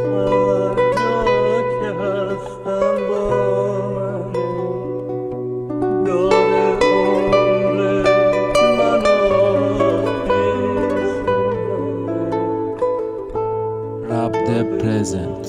Rap the present.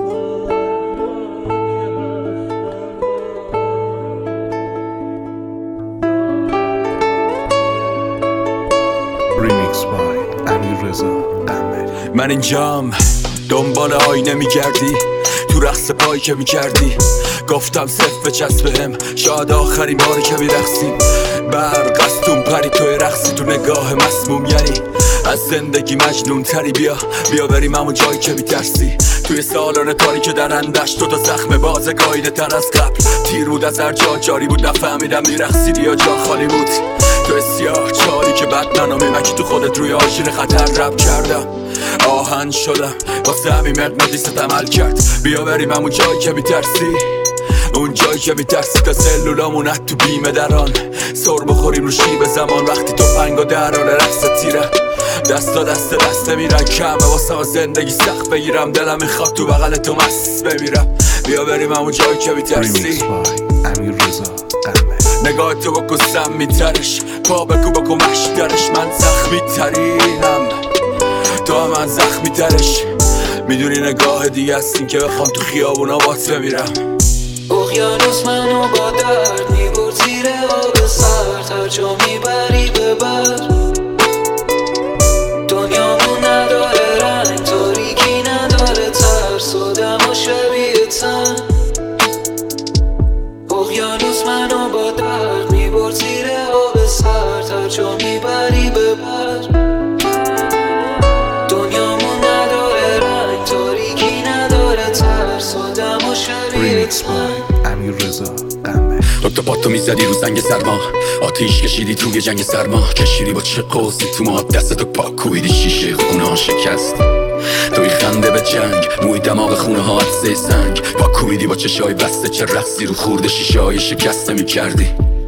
Remix by امیررضا قمری. من اینجام دنبال آینه میگردی، تو رقص پایی که میکردی گفتم صف بچسب بهم، شاید آخرین باری که میرقصیم. برق از تون پری توی رقصی، تو نگاه مسموم یعنی از زندگی مجنون تری. بیا بریم همون جایی که میترسی، توی سالن تاریک درندش تو تا زخم بازه گایده تر از قبل. تیر بود از هر جا جاری بود، نفهمیدم میرقصیدی یا جا خالی بود. تو سیاه چاری که بد منو میمکی، تو خودت روی آژیر خطر رب کردم، آهن شدم واسه همین مغناطیست عمل کرد. بیا بریم همون جایی که میترسی، اون جایی که میترسی تا سلولامون تو بیمه دران سر بخوریم رو شیب زمان. وقتی تو پنگا در حال رقص تیره، دستا دست میرن کمه واسه زندگی سخت بگیرم. دلم میخواد تو بغل تو مست بمیرم. بیا بریم همون جایی که میترسی. امیررضا قمری. نگاه تو بکن سم میترش، پا بکو بکن مشترش. من زخمی ترینم، تو هم من زخمی ترش. میدونی نگاه دیگه هستین که بخوام تو خیابونا بات بمیرم. اقیانوس منو با درد میبرد زیر آب سرد، هر جا میبری ببر. دنیامون نداره رنگ، تاریکی نداره ترس، آدم و شبیه تن. اقیانوس منو با درد میبرد زیر آب سرد، هر جا میبری ببر. دنیامون نداره رنگ، تاریکی نداره ترس، آدم و شبیه تن. امیررضا قمری. دکتر پاتو میزدی رو زنگ سرما، آتیش کشیدی توی جنگ سرما. کشیدی با چه قوسی تو ما، دستتو پاک کویدی شیشه خونه ها شکست. توی خنده به جنگ، موی دماغ خونه ها عدسه سنگ. پاک کویدی با چشای بسته، چه رقصی رو خورده شیشه های شکسته میکردی.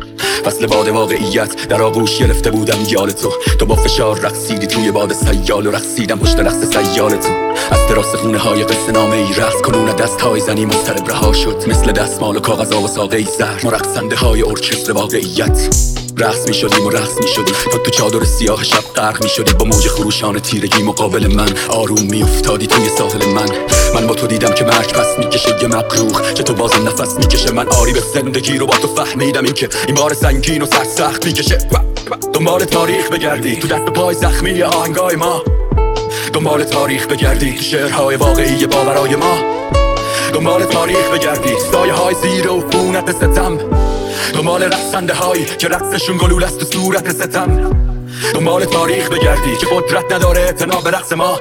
فصل باد واقعیت در آغوش گرفته بودم یال تو با فشار رقصیدی توی باد سیال و رقصیدم پشت رقص سیال تو. از دراز خونه های قصه نامه ای رقص کنون دست های زنی مضطرب رها شد، مثل دستمال و کاغذ و ساقه ای زهر. ما رقصنده های ارکستر واقعیت رقص می شدیم و رقص می شدیم تو چادر سیاه شب غرق می شدی. با موج خروشان تیرگی مقابل من آروم می افتادی توی ساحل من با تو دیدم که مرگ پس می کشه یه مقروخ، چه تو بازم نفس می کشه. من آری به زندگی رو با تو فهمیدم، این که این بار سنگین و سخت می کشه. دنبال تاریخ بگردی تو دست پای زخمی آهنگای ما، دنبال تاریخ بگردی تو شعرهای واقعی باورای ما. دنبال تاریخ بگردی سایه های زیر و فونت ستم، دنبال رقصنده هایی که رقصشون گلول است تو صورت ستم. دنبال تاریخ بگردی که قدرت نداره اعتنا به رقص ما.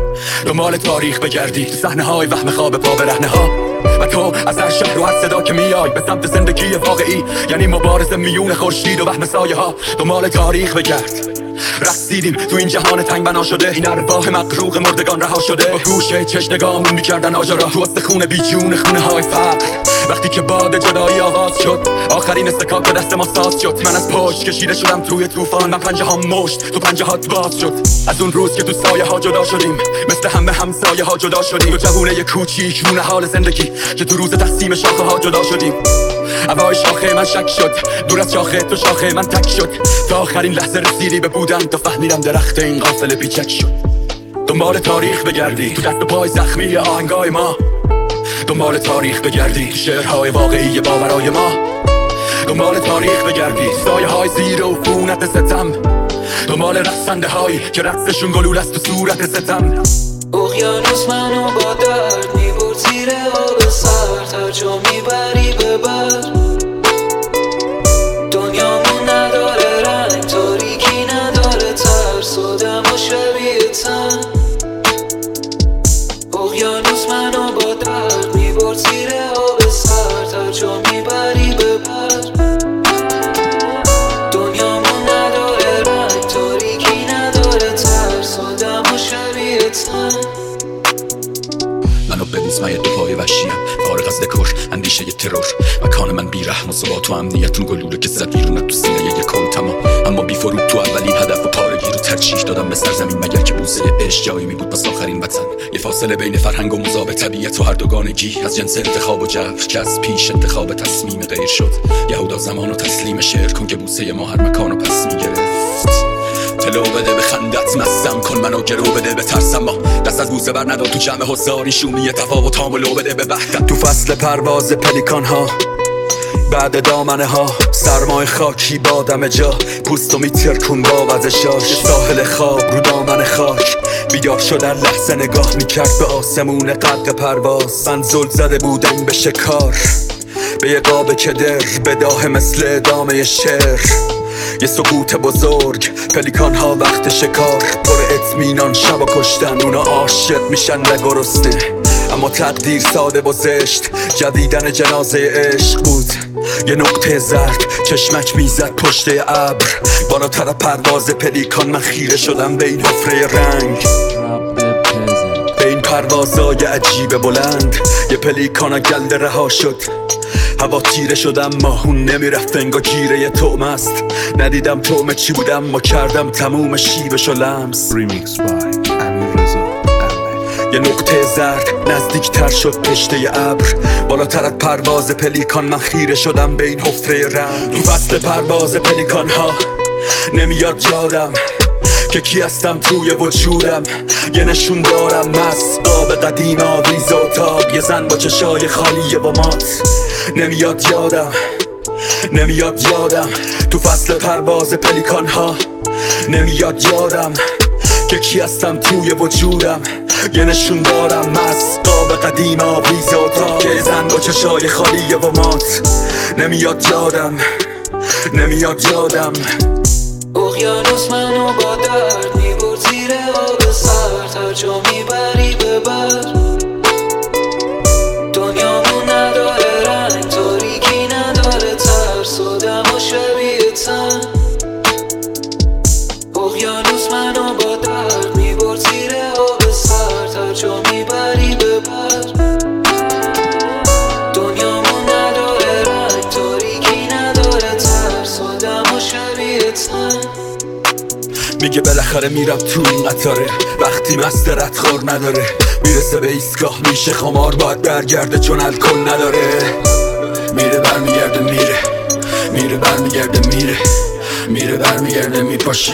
دنبال تاریخ بگردی تو صحنه های وهم خواب پا برهنه ها. و تو از هر شهر و هر صدا که میای به سمت زندگی واقعی، یعنی مبارزه میون خورشید و وهم سایه ها. دنبال تاریخ بگرد، رقصیدیم تو این جهان تنگ بنا شده، این ارواح مغروق مردگان رها شده. با گوشه چش نگاهمون میکردن آجارا تو استخونه بیجون خونه های فقر. وقتی که باد جدایی آغاز شد، آخرین استکاک دست ما ساز شد. من از پشت کشیده شدم توی طوفان، من پنجه ها مشت تو پنجه هات باز شد. از اون روز که تو سایه ها جدا شدیم، مثل همه همسایه ها جدا شدیم. تو جوونه کوچیک رون حال زندگی که تو روز تقسیم شاخه ها جدا شدیم. هوای شاخه من شک شد، دور از شاخه تو شاخه من تک شد. تا آخرین لحظه رسیدی به بودن، تا فهمیدم درخت این قافله پیچک شد. دنبال تاریخ بگردی تو دست و پای زخمی آهنگای ما، دنبال تاریخ بگردی تو شعرهای واقعی باورای ما. دنبال تاریخ بگردی سایه های زیر و فونت ستم، دنبال رقصنده هایی که رقصشون گلول است تو صورت ستم. اقیانوس منو با درد میبرد زیر آب سرد، هر جا میبری ببر. دنیامون نداره رنگ، تاریکی نداره ترس، آدم و شبیه تن. اقیانوس منو با درد میبرد زیر آب سرد، هر جا میبری ببر. دنیامون نداره رنگ، تاریکی نداره ترس، آدم و شبیه تن. منو ببینز من یه دو پای وحشیم، فارغ از دکور اندیشه یه ترور. مکان من بیرحم و ثبات و امنیتون گلوله که زد بیرون تو سینه یه کن تمام. اما بی فروغ تو اولین هدف و پارگی رو ترجیح دادم به سرزمین مگر که بوسه عشق جایی می بود پس آخرین وطن. یه فاصله بین فرهنگ و مذاب طبیعت و هر دوگانگی از جنس انتخاب و جبر که از پیش انتخاب تصمیم غیر شد. یهودا زمان و تسلیم شعر کن که بوسه ما هر مکان و پس می گرفت. تلو بده به خندت مستم کن منو گرو بده به ترسم ما دست از بوسه بر ندار تو جمع حضاری شومی تفاوتام و لو بده به وحدت. تو فصل پرواز پلیکان ها بعد دامنه ها سرمای خاکی بادم جا پوستو میترکون با وزشاش ساحل خواب رو دامن خاک بیدار شدن لحظه نگاه میکرد به آسمون قدر پرواز. من زل زده بودم به شکار به یه قاب کدر بداه مثل ادامه شعر یه سکوت بزرگ. پلیکان ها وقت شکار پر اطمینان شب و کشتن اونا عاشق میشن و گرسنه اما تقدیر ساده و زشت جدیدن جنازه عشق بود. یه نقطه زرد چشمک میزد پشت ابر بالاتر پرواز پلیکان من خیره شدم به این حفره رنگ به این پروازای عجیب بلند. یه پلیکان گلده رها شد هوا تیره شدم ماهون نمیرفت انگا گیره یه طعم است. ندیدم طعم چی بودم ما کردم تموم شیبش و لمس. Remix by امیررضا قنبری. یه نقطه زرد نزدیکتر شد پشته ابر بالاتر از پرواز پلیکان من خیره شدم به این حفره رنگ. تو فصل پرواز پلیکان ها نمیاد یادم که کی هستم توی وجودم. یه نشون دارم مست آب قدیم آویز و تاب یه زن با چشای خالی و مات. نمیاد یادم تو فصل پرواز پلیکان ها نمیاد یادم که کی هستم توی وجودم. یه نشون دارم مست آب قدیم آویز و تاب یه زن با چشای خالی و مات. نمیاد یادم اقیانوس منو با درد میبرد زیر آب سرد هر جا میبری ببر. دنیامون نداره رنگ تاریکی نداره ترس و دم و شبیه تن. اقیانوس منو با درد میبرد زیر آب سرد هر جا میبری ببر. دنیامون نداره رنگ تاریکی نداره ترس و دم و شبیه تن. میگه بالاخره میرم تو این قطاره وقتی مست ردخور نداره میرسه به ایستگاه میشه خمار باید برگرده چون الکل نداره. میره برمیگرده میره برمیگرده میره برمیگرده میپاشه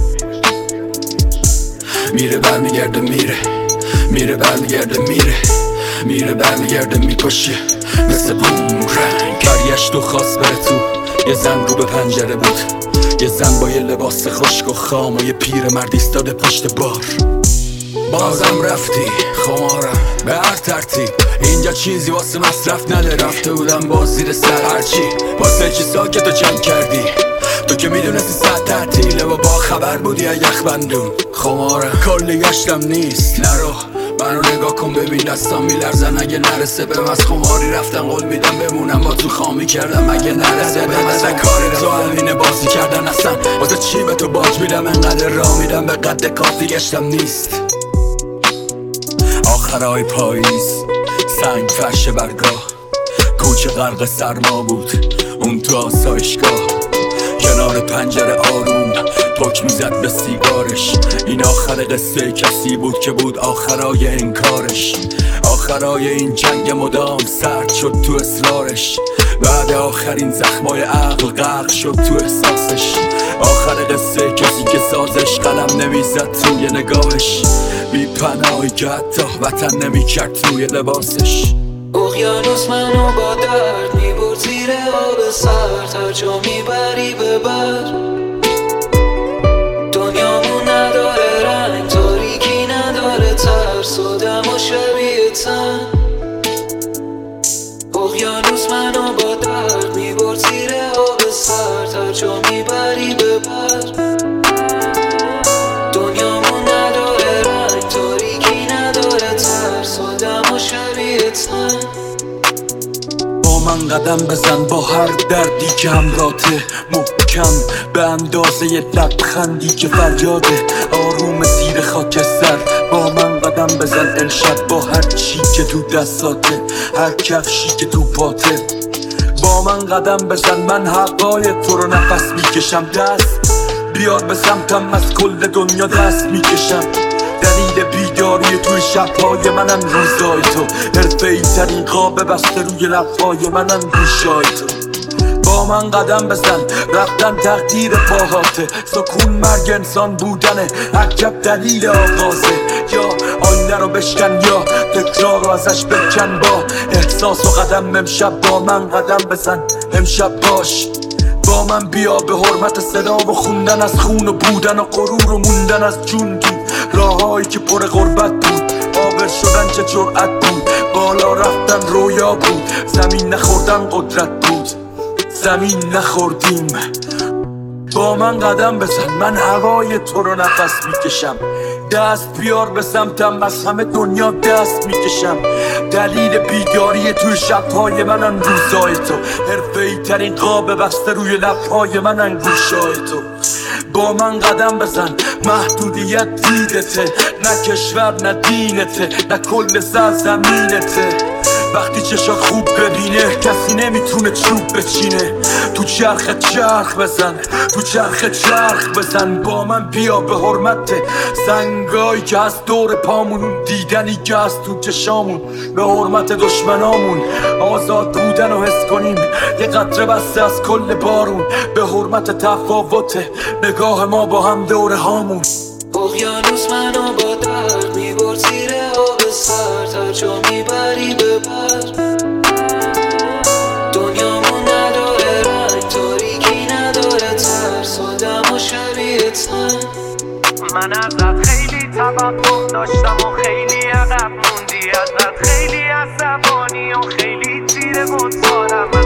میره برمیگرده میره برمیگرده میره برمیگرده میپاشه مثل بومرنگ. برگشت و خواست بره تو یه زن رو به پنجره بود یه زن با یه لباس خشک و خام و یه پیر مرد ایستاده پشت بار. بازم رفتی خمارم به هر ترتیب اینجا چیزی واسه مصرف نداره. رفته بودم باز زیر سر هرچی واسه چی ساکت و جمع کردی تو که میدونستی ساعت تعطیله و با خبر بودی از یخ بندون. خمارم کلی گشتم نیست نرو منو نگاه کن ببین دستان میلرزن اگه نرسه به از خماری رفتم قول میدم بمونم با تو خامی کردم اگه نرسه به مثلا کار تو همینه بازی کردن اصلا واسه چی به تو باج میدم انقدر راه میدم به قد کافی گشتم نیست. آخرای پاییز سنگ فرش برگاه کوچه غرق سرما بود اون تو آسایشگاه کنار پنجره آروم پک میزد به سیگارش. این آخر قصه کسی بود که بود آخرای انکارش. آخرای این جنگ مدام سرد شد تو اصرارش بعد آخرین زخمای عقل غرق شد تو احساسش. آخر قصه کسی که سازش قلم نمیزد توی نگاهش بی پناهی که حتی وطن نمیکرد توی لباسش. اقیانوس منو با درد میبرد زیر آب سرد هر جا میبری ببر. دنیامون نداره رنگ تاریکی نداره ترس و دم و شبیه تن. اقیانوس منو با درد میبرد زیر آب سرد هر جا میبری ببر. دنیامون نداره رنگ تاریکی نداره ترس و دم و شبیه تن. با من قدم بزن با هر دردی که همراته محکم به اندازه یه لبخندی که فریاده آروم زیر خاکستر. با من قدم بزن امشب با هر چی که تو دستاته هر کفشی که تو پاته. با من قدم بزن من هوای تو رو نفس میکشم دست بیار به سمتم، از کل دنیا دست میکشم. دلیل بیداری توی شبهای منم روزای تو، حرفه‌ای ترین قاب بسته روی لبهای منم گوشای تو. با من قدم بزن، رفتن تقدیر پاهاته، سکون مرگ انسان بودنه، عجب دلیل آغازه. یا آینه رو بشکن یا تکرار رو ازش بکن، با احساس و قدم امشب با من قدم بزن. امشب باش با من، بیا به حرمت صدا و خوندن از خون و بودن و غرور و موندن از جون تو راهایی که پر غربت بود. آبر شدن چه جرأت بود، بالا رفتن رویا بود، زمین نخوردن قدرت بود، زمین نخوردیم. با من قدم بزن، من هوای تو رو نفس میکشم. دست بیار به سمتم، از همه دنیا دست میکشم. دلیل بیداری توی شبهای منن روزای تو، حرفه‌ای ترین قاب بسته روی لبهای منن گوشای تو. با من قدم بزن، محدودیت دیدته، نه کشور نه دینته، نه کل زمینته. وقتی چشات خوب ببینه کسی نمیتونه چوب بچینه. تو چرخ بزن، تو چرخ بزن. با من بیا به حرمت سنگایی که از دور پامون، دیدنی که از تو چشامون، به حرمت دشمنامون آزاد بودن و حس کنیم. یه قطره بسته از کل بارون، به حرمت تفاوت نگاه ما با هم دوره هامون. اقیانوس منو با درد میبرد زیر آب سرد، هر جا میبری ببر. دنیامون نداره رنگ، تاریکی نداره ترس، آدم و شریعتن. من ازت خیلی توقع داشتم و خیلی عقب موندی، ازت خیلی عصبانی و خیلی تیره بود سارم.